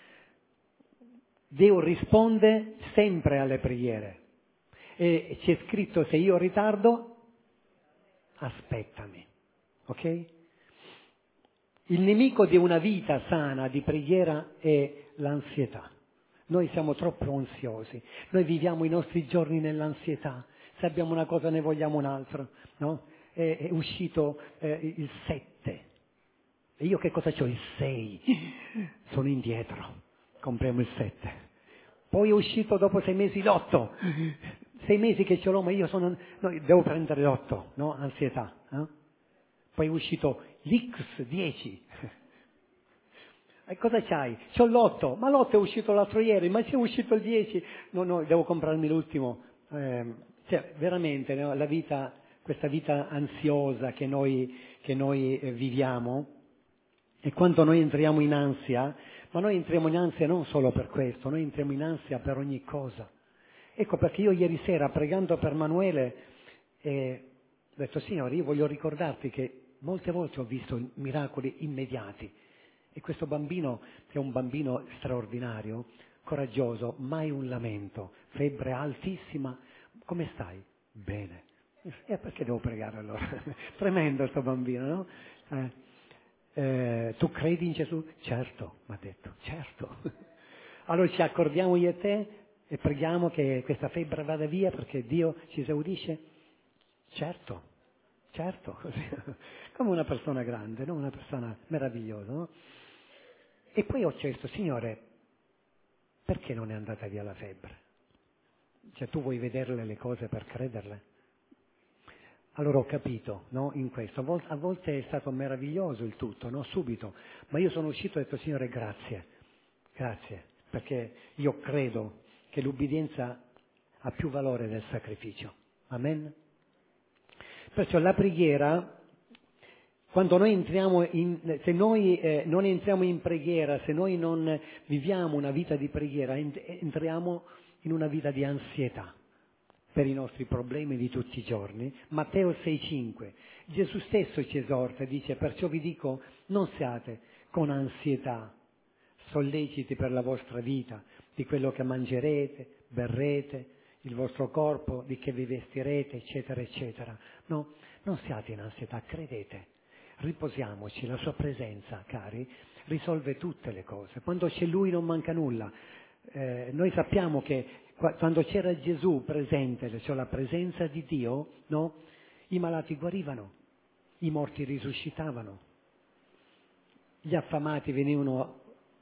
Dio risponde sempre alle preghiere. E c'è scritto: se io ritardo, aspettami. Ok? Il nemico di una vita sana di preghiera è l'ansietà. Noi siamo troppo ansiosi, noi viviamo i nostri giorni nell'ansietà. Se abbiamo una cosa ne vogliamo un'altra, no? È uscito il 7. E io che cosa c'ho? Il 6. Sono indietro. Compriamo il 7. Poi è uscito dopo 6 mesi l'8. 6 mesi che ce l'ho, ma io devo prendere l'8, no? Ansietà. Poi è uscito l'X10. E cosa c'hai? C'ho l'8, ma l'8 è uscito l'altro ieri, ma c'è uscito il 10. No, devo comprarmi l'ultimo. Veramente, no? Questa vita ansiosa che noi viviamo, e quando noi entriamo in ansia, ma noi entriamo in ansia non solo per questo, noi entriamo in ansia per ogni cosa. Ecco perché io ieri sera, pregando per Manuele, ho detto: Signore, io voglio ricordarti che molte volte ho visto miracoli immediati. E questo bambino, che è un bambino straordinario, coraggioso, mai un lamento, febbre altissima. Come stai? Bene. E perché devo pregare allora? Tremendo sto bambino, no? Tu credi in Gesù? Certo, mi ha detto, certo. Allora ci accordiamo io e te e preghiamo che questa febbre vada via perché Dio ci esaudisce? Certo, così. Come una persona grande, no? Una persona meravigliosa, no? E poi ho chiesto: Signore, perché non è andata via la febbre? Cioè, tu vuoi vederle le cose per crederle? Allora ho capito, no? In questo. A volte è stato meraviglioso il tutto, no? Subito. Ma io sono uscito e ho detto: Signore, grazie, perché io credo che l'ubbidienza ha più valore del sacrificio. Amen? Perciò la preghiera, quando noi se noi non entriamo in preghiera, se noi non viviamo una vita di preghiera, entriamo in una vita di ansietà. per i nostri problemi di tutti i giorni. Matteo 6,5. Gesù stesso ci esorta e dice: perciò vi dico, non siate con ansietà, solleciti per la vostra vita, di quello che mangerete, berrete, il vostro corpo, di che vi vestirete, eccetera, eccetera. No, non siate in ansietà, credete. Riposiamoci, la sua presenza, cari, risolve tutte le cose. Quando c'è Lui non manca nulla. Noi sappiamo che quando c'era Gesù presente, cioè la presenza di Dio, no? I malati guarivano, i morti risuscitavano, gli affamati venivano,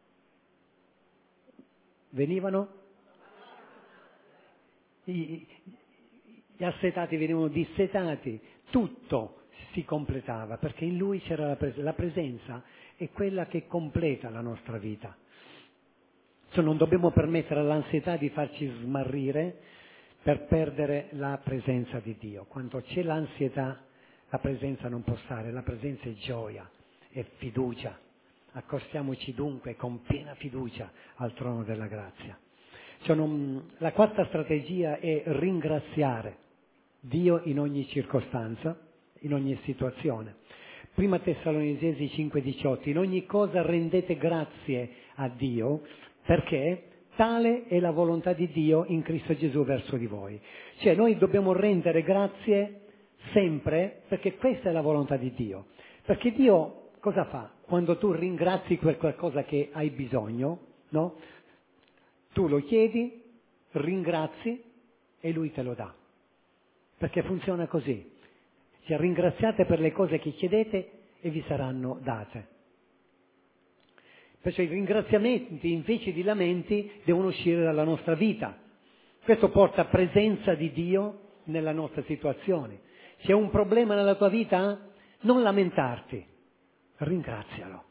gli assetati venivano dissetati, tutto si completava, perché in Lui c'era la presenza, è quella che completa la nostra vita. Cioè non dobbiamo permettere all'ansietà di farci smarrire per perdere la presenza di Dio. Quando c'è l'ansietà, la presenza non può stare, la presenza è gioia, è fiducia. Accostiamoci dunque con piena fiducia al trono della grazia. Cioè la quarta strategia è ringraziare Dio in ogni circostanza, in ogni situazione. Prima Tessalonicesi 5,18: in ogni cosa rendete grazie a Dio, perché tale è la volontà di Dio in Cristo Gesù verso di voi. Cioè noi dobbiamo rendere grazie sempre, perché questa è la volontà di Dio. Perché Dio cosa fa? Quando tu ringrazi per qualcosa che hai bisogno, no? Tu lo chiedi, ringrazi e Lui te lo dà. Perché funziona così. Cioè ringraziate per le cose che chiedete e vi saranno date. Perciò i ringraziamenti invece di lamenti devono uscire dalla nostra vita. Questo porta presenza di Dio nella nostra situazione. C'è un problema nella tua vita? Non lamentarti, ringrazialo.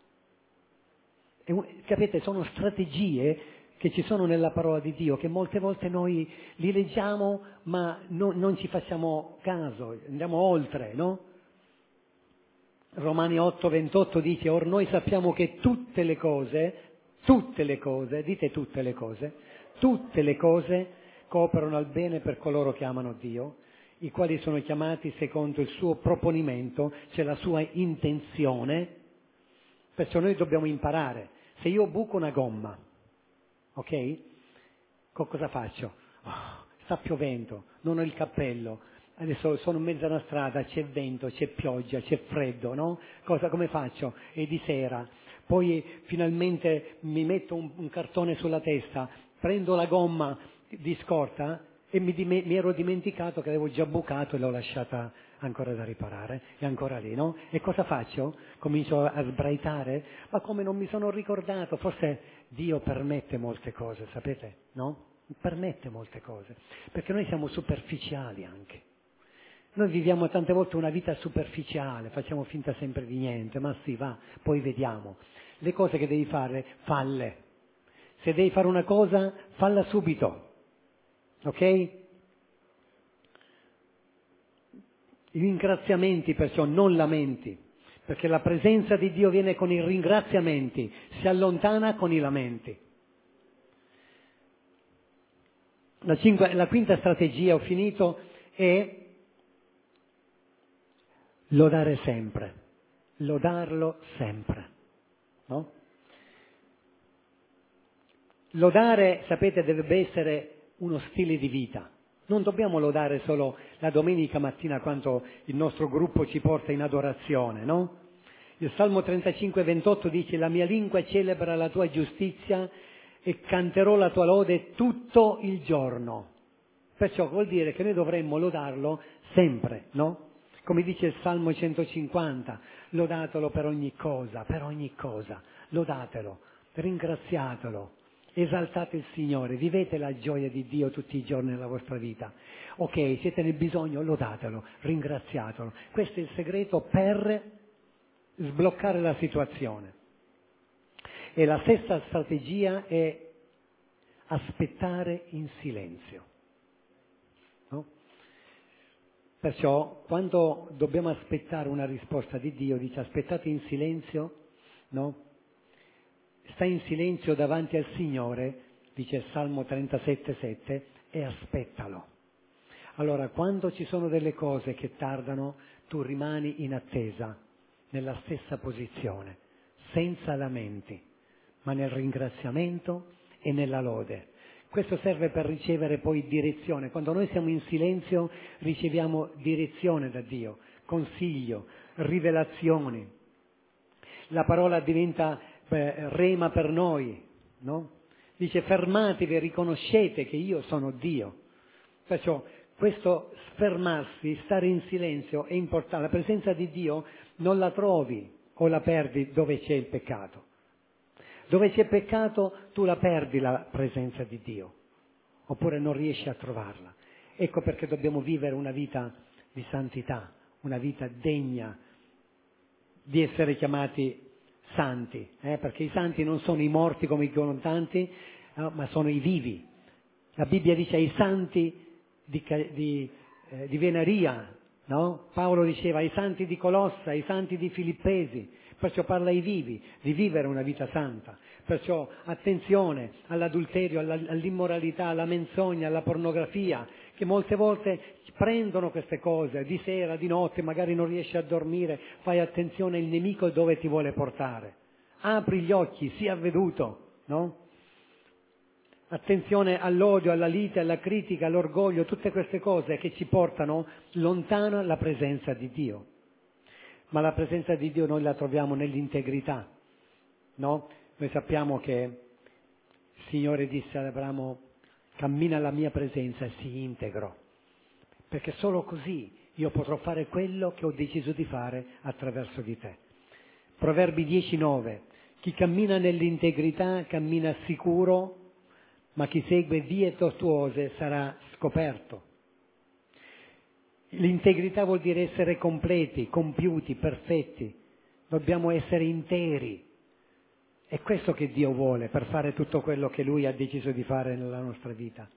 Capite, sono strategie che ci sono nella parola di Dio, che molte volte noi li leggiamo ma non ci facciamo caso, andiamo oltre, no? Romani 8,28 dice: or noi sappiamo che tutte le cose, dite tutte le cose cooperano al bene per coloro che amano Dio, i quali sono chiamati secondo il suo proponimento, cioè la sua intenzione. Perciò noi dobbiamo imparare. Se io buco una gomma, ok? Cosa faccio? Oh, sta piovendo, non ho il cappello, adesso sono in mezzo a una strada, c'è vento, c'è pioggia, c'è freddo, no? Come faccio? È di sera, poi finalmente mi metto un cartone sulla testa, prendo la gomma di scorta e mi ero dimenticato che avevo già bucato e l'ho lasciata ancora da riparare, è ancora lì, no? E cosa faccio? Comincio a sbraitare? Ma come non mi sono ricordato? Forse Dio permette molte cose, sapete? No? Permette molte cose, perché noi siamo superficiali anche. Noi viviamo tante volte una vita superficiale, facciamo finta sempre di niente, ma sì, va, poi vediamo. Le cose che devi fare, falle. Se devi fare una cosa, falla subito, ok? I ringraziamenti perciò, non lamenti, perché la presenza di Dio viene con i ringraziamenti, si allontana con i lamenti. La quinta strategia, ho finito, è lodare sempre, lodarlo sempre, no? Lodare, sapete, deve essere uno stile di vita. Non dobbiamo lodare solo la domenica mattina quando il nostro gruppo ci porta in adorazione, no? Il Salmo 35,28 dice: la mia lingua celebra la tua giustizia e canterò la tua lode tutto il giorno. Perciò vuol dire che noi dovremmo lodarlo sempre, no? Come dice il Salmo 150, lodatelo per ogni cosa, lodatelo, ringraziatelo, esaltate il Signore, vivete la gioia di Dio tutti i giorni della vostra vita. Ok, siete nel bisogno, lodatelo, ringraziatelo. Questo è il segreto per sbloccare la situazione. E la sesta strategia è aspettare in silenzio. No? Perciò quando dobbiamo aspettare una risposta di Dio, dice aspettate in silenzio, no? Stai in silenzio davanti al Signore, dice il Salmo 37,7, e aspettalo. Allora, quando ci sono delle cose che tardano, tu rimani in attesa, nella stessa posizione, senza lamenti, ma nel ringraziamento e nella lode. Questo serve per ricevere poi direzione. Quando noi siamo in silenzio riceviamo direzione da Dio, consiglio, rivelazioni. La parola diventa rema per noi, no? Dice fermatevi e riconoscete che io sono Dio. Perciò questo fermarsi, stare in silenzio è importante. La presenza di Dio non la trovi o la perdi dove c'è il peccato. Dove c'è peccato tu la perdi la presenza di Dio, oppure non riesci a trovarla. Ecco perché dobbiamo vivere una vita di santità, una vita degna di essere chiamati santi, perché i santi non sono i morti come i contanti, no, ma sono i vivi. La Bibbia dice ai santi di Venaria, no? Paolo diceva ai santi di Colossa, ai santi di Filippesi, perciò parla ai vivi di vivere una vita santa. Perciò attenzione all'adulterio, all'immoralità, alla menzogna, alla pornografia, che molte volte prendono queste cose di sera, di notte, magari non riesci a dormire, fai attenzione, il nemico dove ti vuole portare. Apri gli occhi, sii avveduto, no? Attenzione all'odio, alla lite, alla critica, all'orgoglio, tutte queste cose che ci portano lontano la presenza di Dio. Ma la presenza di Dio noi la troviamo nell'integrità, no? Noi sappiamo che il Signore disse ad Abramo, cammina alla mia presenza e sii integro, perché solo così io potrò fare quello che ho deciso di fare attraverso di te. Proverbi 10:9, chi cammina nell'integrità cammina sicuro, ma chi segue vie tortuose sarà scoperto. L'integrità vuol dire essere completi, compiuti, perfetti. Dobbiamo essere interi. È questo che Dio vuole per fare tutto quello che Lui ha deciso di fare nella nostra vita.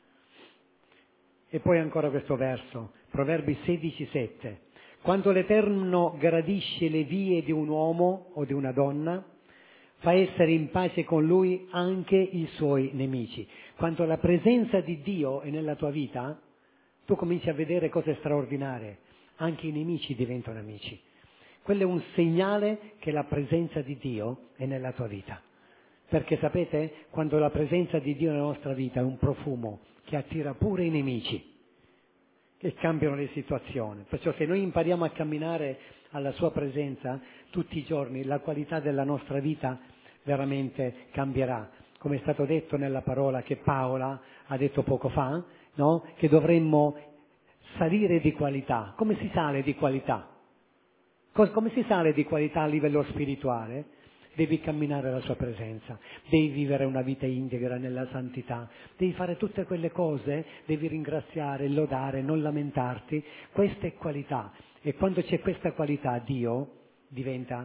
E poi ancora questo verso, Proverbi 16:7. Quando l'Eterno gradisce le vie di un uomo o di una donna, fa essere in pace con lui anche i suoi nemici. Quando la presenza di Dio è nella tua vita, tu cominci a vedere cose straordinarie. Anche i nemici diventano amici. Quello è un segnale che la presenza di Dio è nella tua vita. Perché sapete, quando la presenza di Dio nella nostra vita è un profumo che attira pure i nemici, che cambiano le situazioni. Perciò se noi impariamo a camminare alla sua presenza tutti i giorni, la qualità della nostra vita veramente cambierà. Come è stato detto nella parola che Paola ha detto poco fa, no? Che dovremmo salire di qualità. Come si sale di qualità? Come si sale di qualità a livello spirituale? Devi camminare alla sua presenza, devi vivere una vita integra nella santità, devi fare tutte quelle cose, devi ringraziare, lodare, non lamentarti. Questa è qualità, e quando c'è questa qualità Dio diventa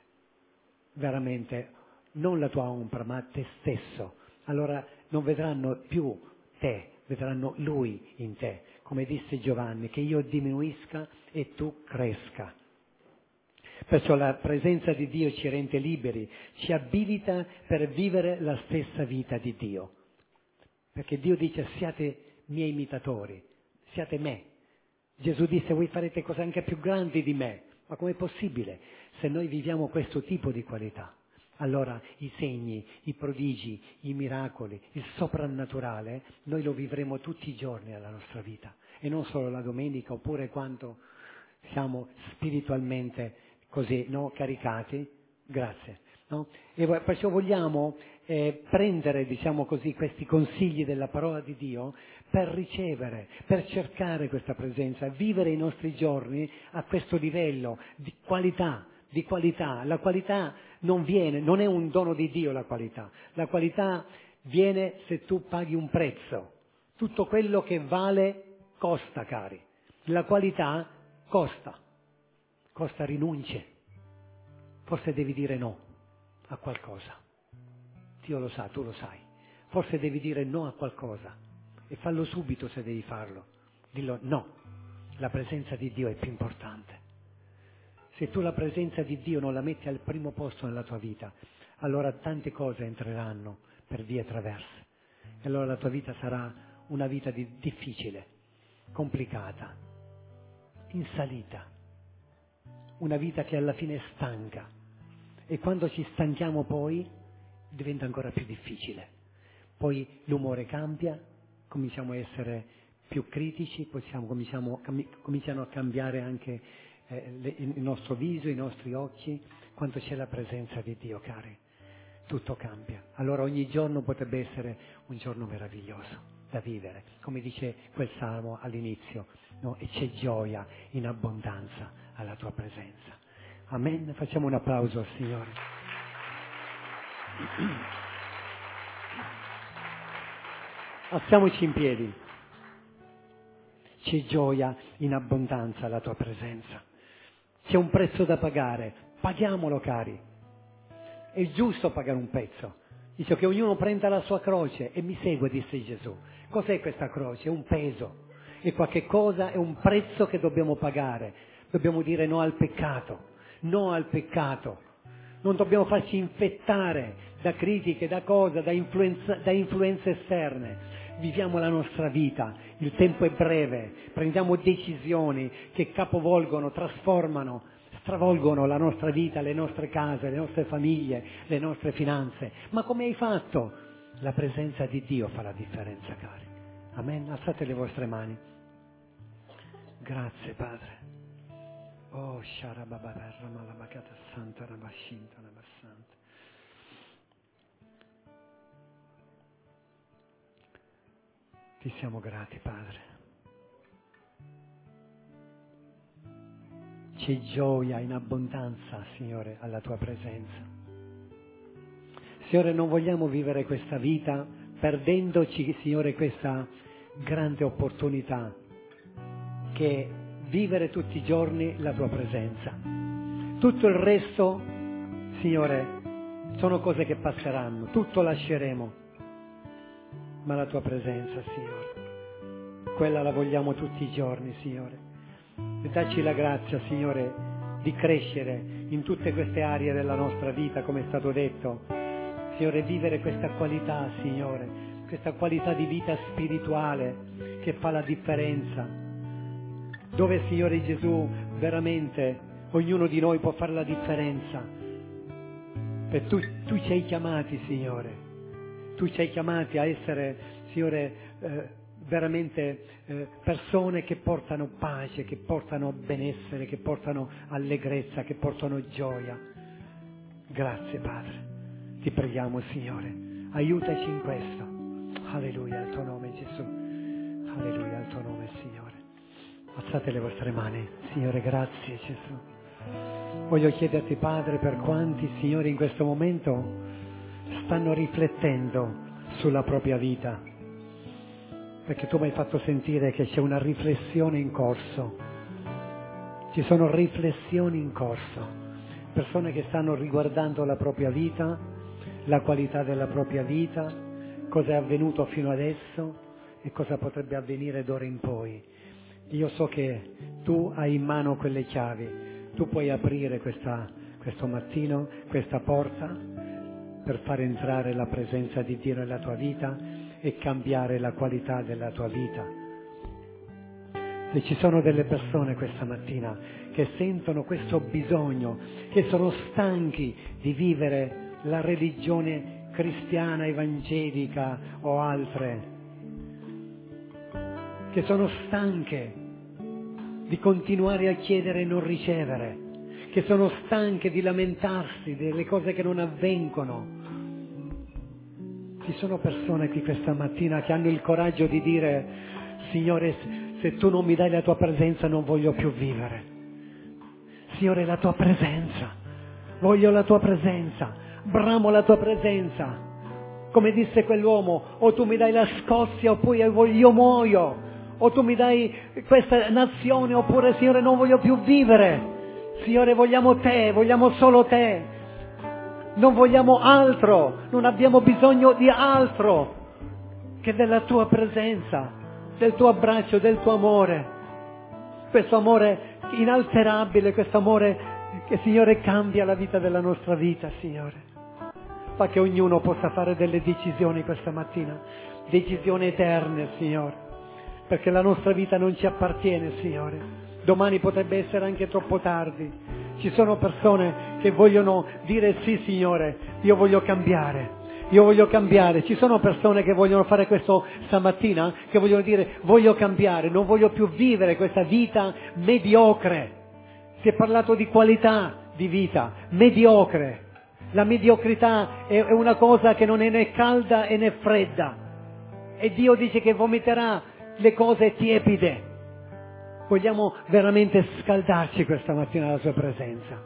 veramente non la tua ombra ma te stesso. Allora non vedranno più te, vedranno Lui in te, come disse Giovanni, che io diminuisca e tu cresca. Perciò la presenza di Dio ci rende liberi, ci abilita per vivere la stessa vita di Dio. Perché Dio dice siate miei imitatori, siate me. Gesù disse voi farete cose anche più grandi di me. Ma com'è possibile? Se noi viviamo questo tipo di qualità, allora i segni, i prodigi, i miracoli, il soprannaturale, noi lo vivremo tutti i giorni nella nostra vita. E non solo la domenica oppure quando siamo spiritualmente così, no, caricati, grazie, no? E perciò vogliamo prendere, diciamo così, questi consigli della parola di Dio per ricevere, per cercare questa presenza, vivere i nostri giorni a questo livello di qualità, di qualità. La qualità non è un dono di Dio la qualità viene se tu paghi un prezzo. Tutto quello che vale costa, cari. La qualità costa rinunce. Forse devi dire no a qualcosa. Dio lo sa, tu lo sai. Forse devi dire no a qualcosa e fallo subito se devi farlo. Dillo no, la presenza di Dio è più importante. Se tu la presenza di Dio non la metti al primo posto nella tua vita, allora tante cose entreranno per vie traverse. E allora la tua vita sarà una vita difficile. complicata, in salita, una vita che alla fine è stanca, e quando ci stanchiamo poi diventa ancora più difficile. Poi l'umore cambia, cominciamo a essere più critici, cominciano a cambiare anche il nostro viso, i nostri occhi. Quando c'è la presenza di Dio, cari, tutto cambia. Allora ogni giorno potrebbe essere un giorno meraviglioso da vivere, come dice quel salmo all'inizio, no? E c'è gioia in abbondanza alla tua presenza. Amen. Facciamo un applauso al Signore. Alziamoci in piedi. C'è gioia in abbondanza alla tua presenza. C'è un prezzo da pagare. Paghiamolo, cari. È giusto pagare un prezzo. Dice che ognuno prenda la sua croce e mi segue, disse Gesù. Cos'è questa croce? È un peso. È qualche cosa, è un prezzo che dobbiamo pagare. Dobbiamo dire no al peccato. No al peccato. Non dobbiamo farci infettare da critiche, da cose, da influenze esterne. Viviamo la nostra vita, il tempo è breve, prendiamo decisioni che capovolgono, trasformano, stravolgono la nostra vita, le nostre case, le nostre famiglie, le nostre finanze. Ma come hai fatto? La presenza di Dio fa la differenza, cari. Amen. Alzate le vostre mani. Grazie, Padre. Oh, Sharababarra Malabakata Santa Rabashinta Rabassanta. Ti siamo grati, Padre. C'è gioia in abbondanza, Signore, alla tua presenza. Signore, non vogliamo vivere questa vita perdendoci, Signore, questa grande opportunità che è vivere tutti i giorni la tua presenza. Tutto il resto, Signore, sono cose che passeranno, tutto lasceremo, ma la tua presenza, Signore, quella la vogliamo tutti i giorni, Signore. E dacci la grazia, Signore, di crescere in tutte queste aree della nostra vita, come è stato detto. Signore, vivere questa qualità, Signore, questa qualità di vita spirituale che fa la differenza. Dove, Signore Gesù, veramente ognuno di noi può fare la differenza. E tu ci hai chiamati, Signore. Tu ci hai chiamati a essere, Signore, veramente persone che portano pace, che portano benessere, che portano allegrezza, che portano gioia. Grazie, Padre. Ti preghiamo, Signore. Aiutaci in questo. Alleluia al tuo nome, Gesù. Alleluia al tuo nome, Signore. Alzate le vostre mani. Signore, grazie, Gesù. Voglio chiederti, Padre, per quanti, Signore, in questo momento stanno riflettendo sulla propria vita, perché tu mi hai fatto sentire che c'è una riflessione in corso. Ci sono riflessioni in corso. Persone che stanno riguardando la propria vita, la qualità della propria vita, cosa è avvenuto fino adesso e cosa potrebbe avvenire d'ora in poi. Io so che tu hai in mano quelle chiavi, tu puoi aprire questo mattino questa porta per far entrare la presenza di Dio nella tua vita e cambiare la qualità della tua vita. Se ci sono delle persone questa mattina che sentono questo bisogno, che sono stanchi di vivere la religione cristiana, evangelica o altre, che sono stanche di continuare a chiedere e non ricevere, che sono stanche di lamentarsi delle cose che non avvengono. Ci sono persone qui questa mattina che hanno il coraggio di dire: Signore, se tu non mi dai la tua presenza non voglio più vivere. Signore, la tua presenza, voglio la tua presenza, bramo la tua presenza. Come disse quell'uomo: o tu mi dai la Scozia oppure io muoio. O tu mi dai questa nazione oppure, Signore, non voglio più vivere. Signore, vogliamo te, vogliamo solo te. Non vogliamo altro, non abbiamo bisogno di altro che della tua presenza, del tuo abbraccio, del tuo amore. Questo amore inalterabile, questo amore che, Signore, cambia la vita della nostra vita, Signore. Fa che ognuno possa fare delle decisioni questa mattina, decisioni eterne, Signore. perché la nostra vita non ci appartiene, Signore. Domani potrebbe essere anche troppo tardi. Ci sono persone che vogliono dire sì, Signore, io voglio cambiare. Io voglio cambiare. Ci sono persone che vogliono fare questo stamattina, che vogliono dire voglio cambiare, non voglio più vivere questa vita mediocre. Si è parlato di qualità di vita, mediocre. La mediocrità è una cosa che non è né calda né fredda. E Dio dice che vomiterà le cose tiepide. Vogliamo veramente scaldarci questa mattina alla sua presenza.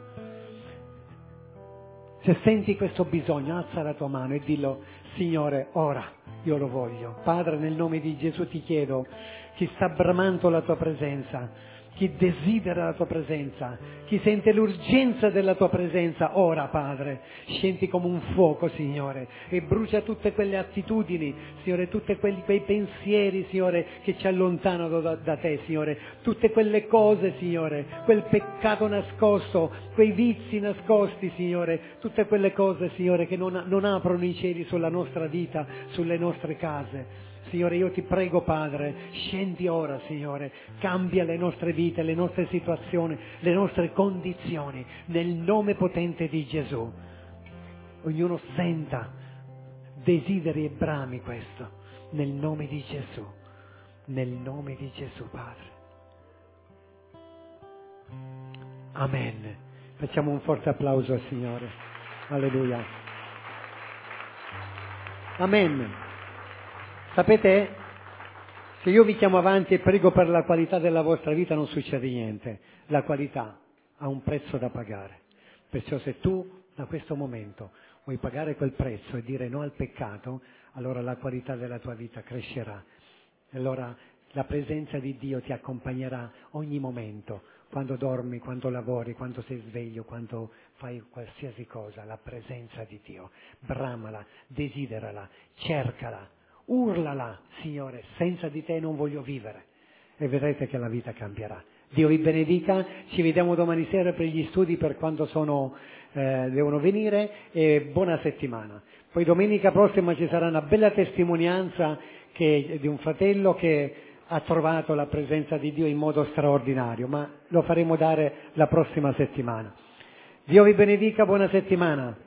Se senti questo bisogno, alza la tua mano e dillo, Signore, ora io lo voglio. Padre, nel nome di Gesù ti chiedo, chi sta bramando la tua presenza, chi desidera la tua presenza, chi sente l'urgenza della tua presenza, ora, Padre, scendi come un fuoco, Signore, e brucia tutte quelle attitudini, Signore, tutti quei pensieri, Signore, che ci allontanano da te, Signore, tutte quelle cose, Signore, quel peccato nascosto, quei vizi nascosti, Signore, tutte quelle cose, Signore, che non aprono i cieli sulla nostra vita, sulle nostre case. Signore, io ti prego, Padre, scendi ora, Signore, cambia le nostre vite, le nostre situazioni, le nostre condizioni, nel nome potente di Gesù. Ognuno senta, desideri e brami questo, nel nome di Gesù, nel nome di Gesù, Padre. Amen. Facciamo un forte applauso al Signore. Alleluia. Amen. Sapete, se io vi chiamo avanti e prego per la qualità della vostra vita non succede niente. La qualità ha un prezzo da pagare. Perciò se tu da questo momento vuoi pagare quel prezzo e dire no al peccato, allora la qualità della tua vita crescerà. Allora la presenza di Dio ti accompagnerà ogni momento, quando dormi, quando lavori, quando sei sveglio, quando fai qualsiasi cosa. La presenza di Dio, bramala, desiderala, cercala. Urlala, Signore, senza di te non voglio vivere, e vedrete che la vita cambierà. Dio vi benedica, ci vediamo domani sera per gli studi per quando devono venire, e buona settimana. Poi domenica prossima ci sarà una bella testimonianza di un fratello che ha trovato la presenza di Dio in modo straordinario, ma lo faremo dare la prossima settimana. Dio vi benedica, buona settimana.